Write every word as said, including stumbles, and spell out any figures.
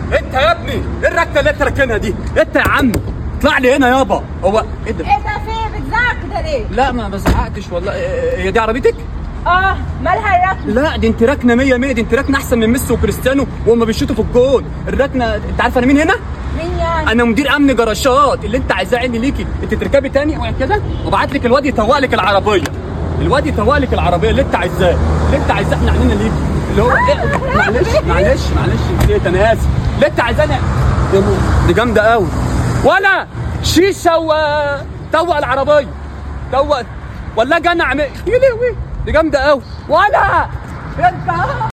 انت يا ابني ايه الركنه اللي انت راكنها دي؟ انت يا عم اطلع لي هنا يابا. هو ايه ده؟ ايه ده فين بتزعق كده ليه؟ لا ما بزعقتش والله. هي دي عربيتك؟ اه مالها الركنه؟ لا دي انت راكنه مية مية، دي انت راكنه احسن من ميسي وكريستيانو وهما بيشوطوا في الجول. الركنه انت عارفه انا مين هنا؟ مين يعني؟ انا مدير امن جراشات. اللي انت عايزاه عندي ليكي انت تركبي تاني وبعد كده وابعت لك الواد يطوق لك العربيه. الواد يطوق لك العربيه اللي انت عايزاه، اللي انت عايزاه احنا عندنا ليكي اللي هو ايه. معلش معلش معلش نسيت انا اسف. اللي انت عايزاه دي جامده قوي. ولا شيشه وطوق العربيه طوق ولا جنع. يا لهوي دي جامده قوي. ولا انت